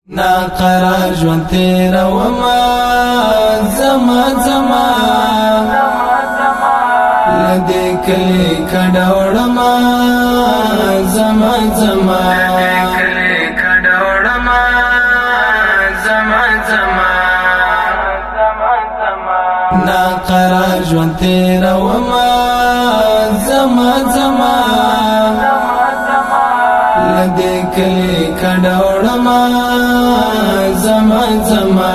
ناقرار ژوند تیروما زما زما لدې کلی کډه وړما زما زما ناقرار ژوند تیروما زما زما لدې کلی کډه وړما زما زما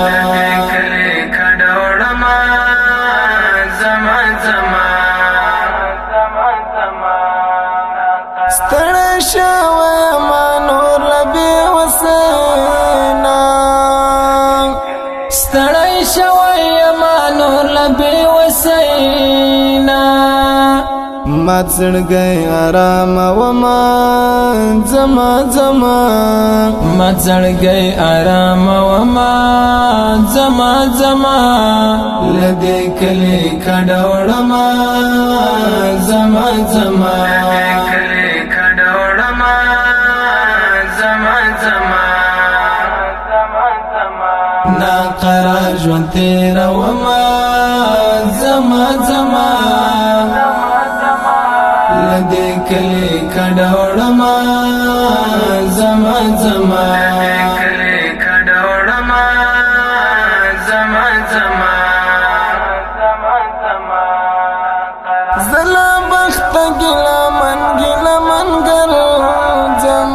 ستړی شوی ما نور لبې وسینا ستړی شوی ما نور لبې وسینا مات زړګی آرام وما زما زما مات زړګی آرام وما زما زما لدې کلی کډه وړما زما زما ناقرار ژوند تیروما زما زما لدې کلی کډه وړما زما زما زلا بخت ګلا من ګرځم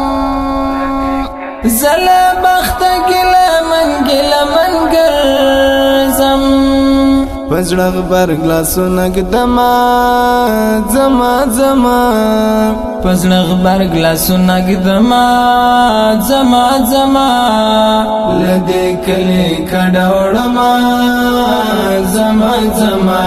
زلا بخت ګلا من ګرځم پزړه برګ لاسونه ګدما زما زما پزړه برګ لاسونه ګدما زما زما لدې کلی کډه وړما زما زما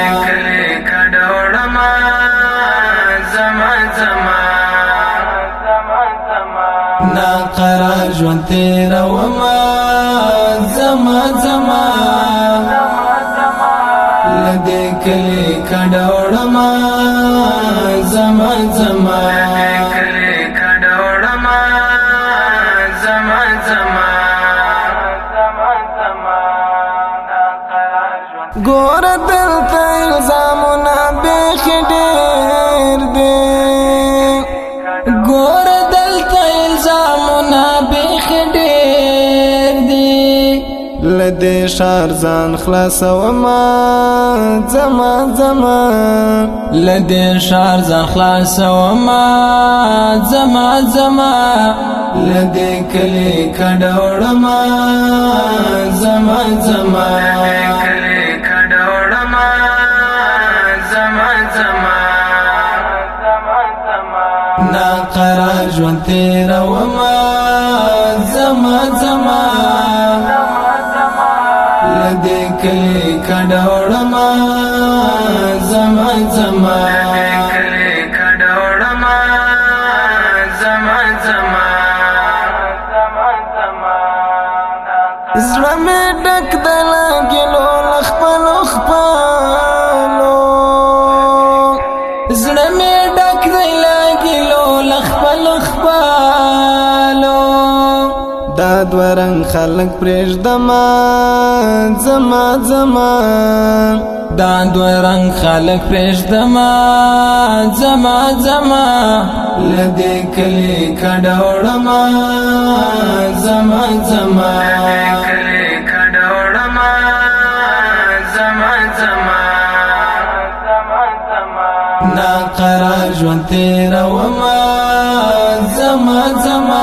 ناقرار ژوند تیروما زما زما لدې کلی کډه وړما زما زما ګور دلته الزامونه بیخي ډېر دي ګور دلته الزامونه بیخي ډېر دي لدې ښار ځان خلاصوما زما زما لدې ښار ځان خلاصوما زما زما لدې کلی کډه وړما زما زما ناقرار ژوند تیروما زما زما لدې کلی کډه وړما زما زما زړه مې ډک د لاګلو له خپلو خپلو زړه مې ډک د لاګلو له خپلو خپلو دا دوه رنګ خلک پرېږدما زما زما دا دوه رنګ خلک پرېږدما زما زما لدې کلی کډه وړما زما زما ناقرار ژوند تیروما زما زما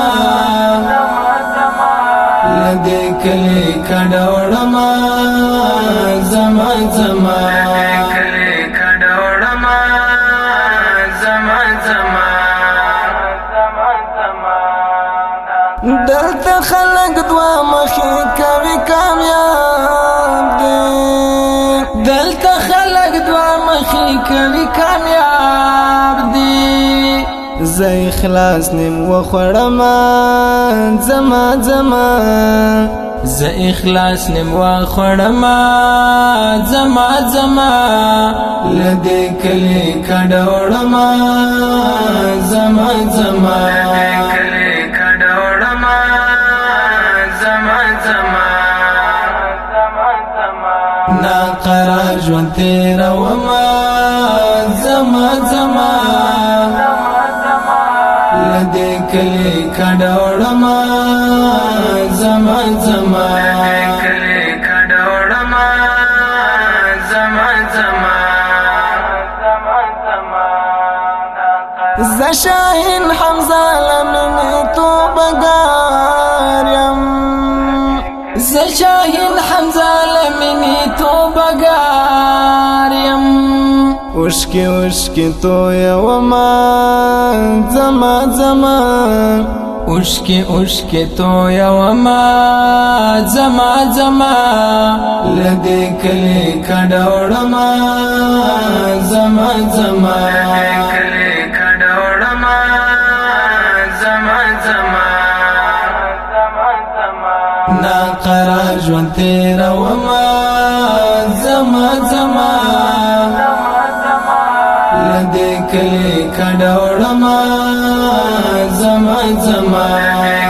لدې کلی کډه وړما زما زما دلته خلک دوه مخې کوي کامیاب دي دلته خلک دوه مخې کوي کامیاب دي زه اخلاص نیم وخوړما زما زما زه اخلاص نیم وخوړما زما زما لدې کلی کډه وړما زما زما نا قرار ژوند تیروما زما زما لدې کلی کډوړما زما زما ز شاهین حمزه لمنی تو بگاریم ز شاهین حمزه لمنی تو بگاریم اوشکی اوشکی تو یوما زما زما اوشکی اوشکی تو یوما زما زما لدې کلی کډوړما زما زما نا قرار ژوند تیروما زما زما لدې کلی کډوړما زما زما